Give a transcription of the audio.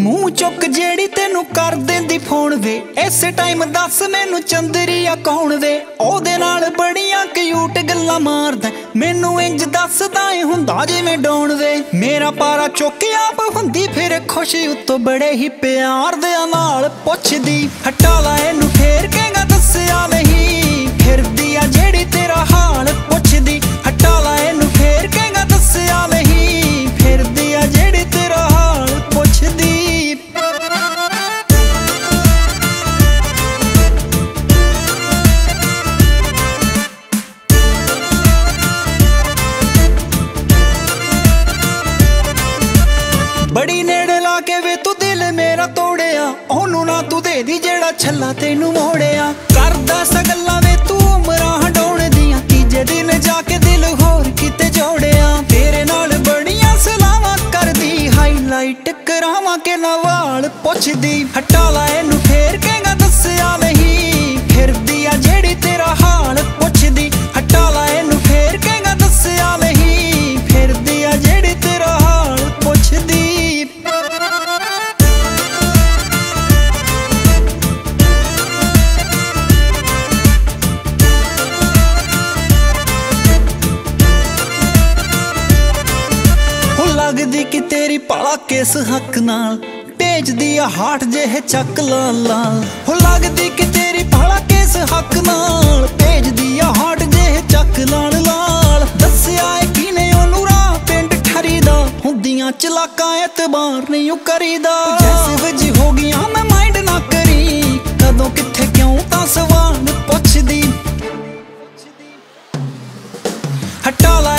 ਮੂੰਹ ਚੁੱਕ ਜਿਹੜੀ ਤੈਨੂੰ ਕਰ ਦਿੰਦੀ ਫੋਨ ਵੇ, ਇਸੇ ਟਾਈਮ ਦੱਸ ਮੈਨੂੰ ਚੰਦਰੀਆ ਕੌਣ ਵੇ। ਉਹਦੇ ਨਾਲ ਬੜੀਆਂ ਕਿਊਟ ਗੱਲਾਂ ਮਾਰਦਾ, ਮੈਨੂੰ ਇੰਜ ਦੱਸਦਾ ਏ ਹੁੰਦਾ ਜਿਵੇਂ ਡੋਣ ਵੇ। ਮੇਰਾ ਪਾਰਾ ਚੁੱਕ ਆਪ ਹੁੰਦੀ ਫਿਰ ਖੁਸ਼ੀ ਉੱਤੋਂ ਬੜੇ ਹੀ ਪਿਆਰ ਦੇ ਨਾਲ ਪੁੱਛਦੀ, ਹਟਾ ਲਾ ਇਹਨੂੰ ਫੇਰ ਕਹੇਗਾ ਦੱਸਿਆ ਨਹੀਂ, ਫਿਰਦੀ ਆ ਜਿਹੜੀ ਤੇਰਾ ਹਾਲ ਪੁੱਛਦੀ। ਹਟਾ ਲਾ ਇਹਨੂੰ ਫੇਰ ਕਹੇਗਾ ਦੱਸਿਆ ਨਹੀਂ, ਫਿਰਦੀ ਆ ਜਿਹੜੀ ਤੇਰਾ ਹਾਲ ਪੁੱਛਦੀ। ਬੜੀ ਨੇੜੇ ਲਾ ਕੇ ਵੇ ਤੂੰ ਦਿਲ ਮੇਰਾ ਤੋੜਿਆ, ਉਹਨੂੰ ਨਾ ਤੂੰ ਦੇ ਦੀ ਜਿਹੜਾ ਛੱਲਾ ਤੈਨੂੰ ਮੋੜਿਆ। ਕਰਦਾ ਸਗੱਲਾਂ ਵੇ ਤੂੰ ਉਮਰਾਂ ਹੰਡਾਉਣ ਦੀਆਂ, ਤੀਜੇ ਦਿਨ ਜਾ ਕੇ ਦਿਲ ਹੋਰ ਕਿਤੇ ਜੋੜਿਆ। ਤੇਰੇ ਨਾਲ ਬੜੀਆਂ ਸਲਾਵਾਂ ਕਰਦੀ, ਹਾਈਲਾਈਟ ਕਰਾਵਾਂ ਕਿ ਨਾ ਵਾਲ ਪੁੱਛਦੀ। ਹਟਾ ਲਾ ਇਹਨੂੰ ਫੇਰ ਕਹੇਗਾ ਦੱਸਿਆ ਨਹੀਂ, ਫਿਰਦੀ ਆ ਜਿਹੜੀ ਤੇਰਾ ਹਾਲ ਪੁੱਛਦੀ। ਹਟਾ ਲਾ ਇਹਨੂੰ ਫੇਰ ਕਹੇਗਾ ਦੱਸਿਆ ਨਹੀਂ, ਫਿਰਦੀ ਆ ਜਿਹੜੀ ਤੇਰਾ ਹਾਲ ਪੁੱਛਦੀ। ਲੱਗਦੀ ਕਿ ਤੇਰੀ ਭਲਾ ਕਿਸ ਹੱਕ ਨਾਲ, ਭੇਜਦੀ ਆ ਹਾਟ ਜਿਹੇ ਚੱਕ ਲਾਲ ਲਾਲ। ਹੋ ਲੱਗਦੀ ਕਿ ਤੇਰੀ ਭਲਾ ਕਿਸ ਹੱਕ ਨਾਲ, ਭੇਜਦੀ ਆ ਹਾਟ ਜਿਹੇ ਚੱਕ ਲਾਲ ਲਾਲ। ਦੱਸਿਆ ਏ ਕਿਨੇ ਉਹਨੂੰ ਰਾਹ ਪਿੰਡ ਠਰੀ ਦਾ, ਹੁੰਦੀਆਂ ਚਲਾਕਾਂ ਐਤਬਾਰ ਨਹੀਂ ਉਹ ਕਰੀਦਾ। ਜੈਸੇ ਵਜੀ ਹੋ ਗਈਆਂ ਮੈਂ ਮਾਈਂਡ ਨਾ ਕਰੀ, ਕਦੋਂ ਕਿੱਥੇ ਕਿਉਂ ਤਾਂ ਸਵਾਲ ਪੁੱਛਦੀ। ਹਟਾ ਲਾ